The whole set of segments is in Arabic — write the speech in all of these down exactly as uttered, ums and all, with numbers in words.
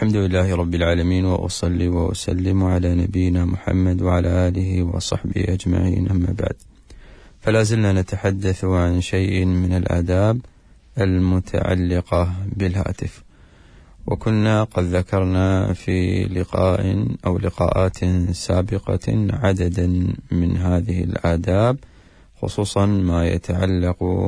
الحمد لله رب العالمين، وأصلي وأسلم على نبينا محمد وعلى آله وصحبه أجمعين، أما بعد. فلا زلنا نتحدث عن شيء من الآداب المتعلقة بالهاتف، وكنا قد ذكرنا في لقاء أو لقاءات سابقة عددا من هذه الآداب، خصوصا ما يتعلق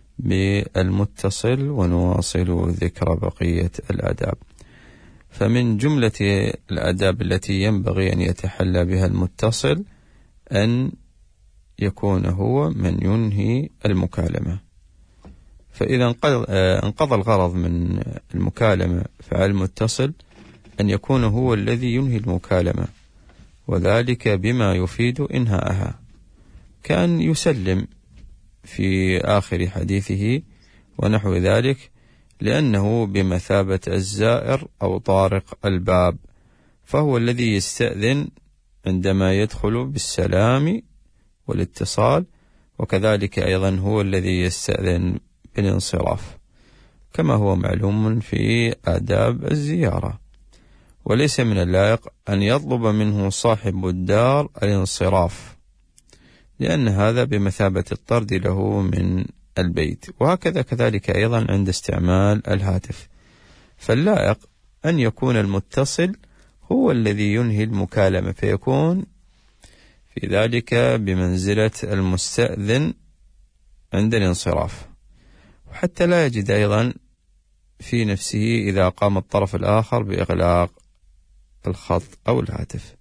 بالمتصل، ونواصل ذكر بقية الآداب. فمن جملة الآداب التي ينبغي أن يتحلى بها المتصل أن يكون هو من ينهي المكالمة. فإذا انقضى الغرض من المكالمة فعلى المتصل أن يكون هو الذي ينهي المكالمة، وذلك بما يفيد إنهاءها، كان يسلم في آخر حديثه ونحو ذلك، لأنه بمثابة الزائر أو طارق الباب، فهو الذي يستأذن عندما يدخل بالسلام والاتصال، وكذلك أيضا هو الذي يستأذن بالانصراف، كما هو معلوم في آداب الزيارة. وليس من اللائق أن يطلب منه صاحب الدار الانصراف، لأن هذا بمثابة الطرد له من البيت، وهكذا كذلك أيضا عند استعمال الهاتف. فاللائق أن يكون المتصل هو الذي ينهي المكالمة، فيكون في ذلك بمنزلة المستأذن عند الانصراف، وحتى لا يجد أيضا في نفسه إذا قام الطرف الآخر بإغلاق الخط أو الهاتف.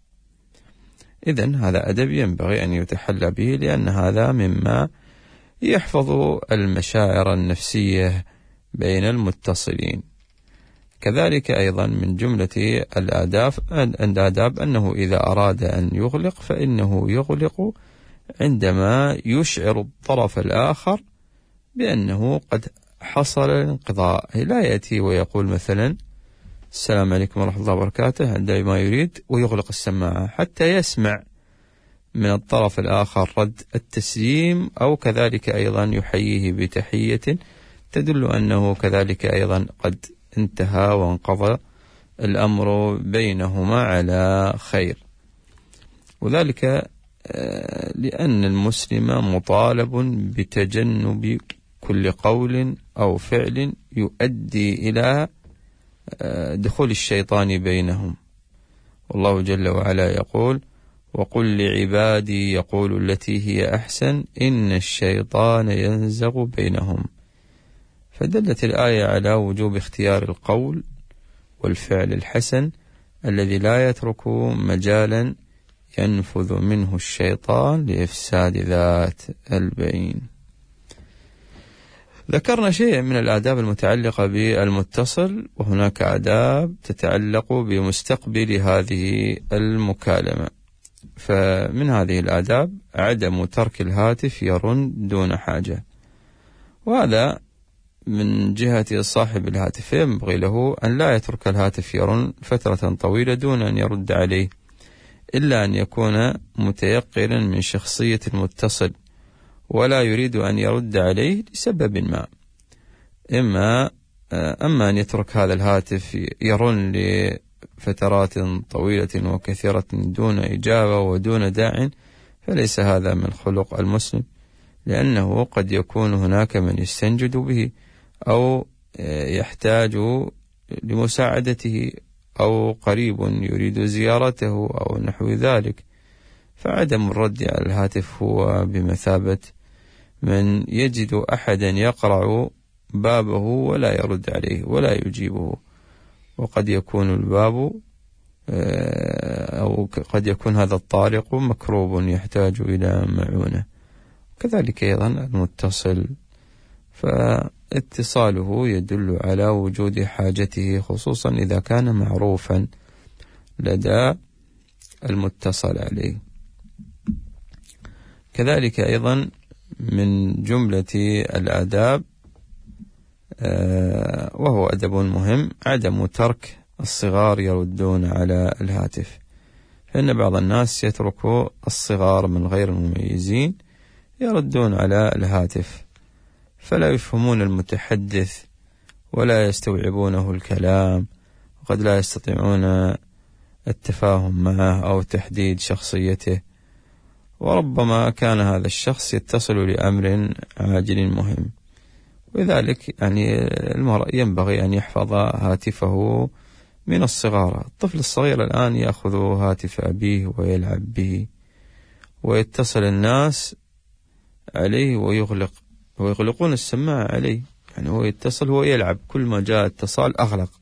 إذن هذا أدب ينبغي أن يتحلى به، لأن هذا مما يحفظ المشاعر النفسية بين المتصلين. كذلك أيضا من جملة الآداب الآداب أنه إذا أراد أن يغلق فإنه يغلق عندما يشعر الطرف الآخر بأنه قد حصل الانقضاء. لا يأتي ويقول مثلا السلام عليكم ورحمة الله وبركاته عندما يريد ويغلق السماعة حتى يسمع من الطرف الآخر رد التسليم، أو كذلك أيضا يحييه بتحية تدل أنه كذلك أيضا قد انتهى وانقضى الأمر بينهما على خير. وذلك لأن المسلم مطالب بتجنب كل قول أو فعل يؤدي إلى دخول الشيطان بينهم. والله جل وعلا يقول: وقل لعبادي يقول التي هي أحسن إن الشيطان ينزغ بينهم. فدلت الآية على وجوب اختيار القول والفعل الحسن الذي لا يترك مجالا ينفذ منه الشيطان لإفساد ذات البين. ذكرنا شيء من الآداب المتعلقة بالمتصل، وهناك آداب تتعلق بمستقبل هذه المكالمة. فمن هذه الآداب عدم ترك الهاتف يرن دون حاجة، وهذا من جهة صاحب الهاتف، ينبغي له أن لا يترك الهاتف يرن فترة طويلة دون أن يرد عليه، إلا أن يكون متيقنا من شخصية المتصل ولا يريد أن يرد عليه لسبب ما. إما أما أن يترك هذا الهاتف يرن لفترات طويلة وكثيرة دون إجابة ودون داع، فليس هذا من خلق المسلم، لأنه قد يكون هناك من يستنجد به أو يحتاج لمساعدته أو قريب يريد زيارته أو نحو ذلك. فعدم الرد على الهاتف هو بمثابة من يجد أحدا يقرع بابه ولا يرد عليه ولا يجيبه، وقد يكون الباب أو قد يكون هذا الطارق مكروب يحتاج إلى معونة. كذلك أيضا المتصل، فاتصاله يدل على وجود حاجته، خصوصا إذا كان معروفا لدى المتصل عليه. كذلك أيضا من جملة الآداب وهو أدب مهم عدم ترك الصغار يردون على الهاتف، فإن بعض الناس يترك الصغار من غير المميزين يردون على الهاتف، فلا يفهمون المتحدث ولا يستوعبونه الكلام، وقد لا يستطيعون التفاهم معه أو تحديد شخصيته، وربما كان هذا الشخص يتصل لأمر عاجل مهم. ولذلك يعني المرء ينبغي أن يحفظ هاتفه من الصغار. الطفل الصغير الآن يأخذ هاتف أبيه ويلعب به، ويتصل الناس عليه ويغلق ويغلقون السماعة عليه، يعني هو يتصل هو يلعب، كل ما جاء اتصال أغلق،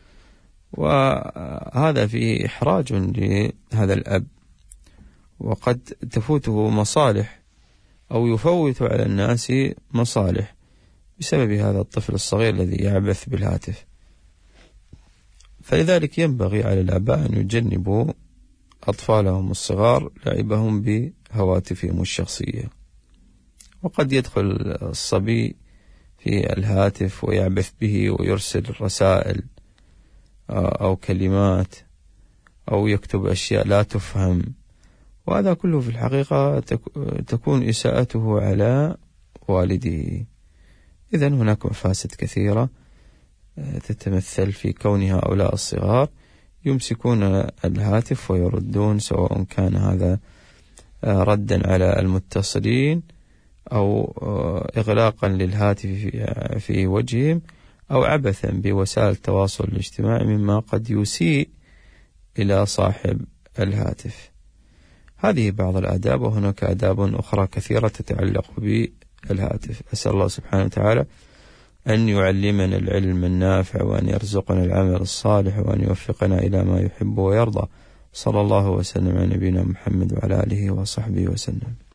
وهذا فيه إحراج لهذا الأب، وقد تفوته مصالح أو يفوت على الناس مصالح بسبب هذا الطفل الصغير الذي يعبث بالهاتف. فلذلك ينبغي على الآباء أن يجنبوا أطفالهم الصغار لعبهم بهواتفهم الشخصية. وقد يدخل الصبي في الهاتف ويعبث به ويرسل رسائل أو كلمات أو يكتب أشياء لا تفهم، وهذا كله في الحقيقة تكون إساءته على والده. إذن هناك مفاسد كثيرة تتمثل في كون هؤلاء الصغار يمسكون الهاتف ويردون، سواء كان هذا ردا على المتصلين أو إغلاقا للهاتف في وجههم أو عبثا بوسائل التواصل الاجتماعي، مما قد يسيء إلى صاحب الهاتف. هذه بعض الآداب، وهناك آداب أخرى كثيرة تتعلق بالهاتف. أسأل الله سبحانه وتعالى أن يعلمنا العلم النافع، وأن يرزقنا العمل الصالح، وأن يوفقنا إلى ما يحب ويرضى. صلى الله وسلم على نبينا محمد وعلى آله وصحبه وسلم.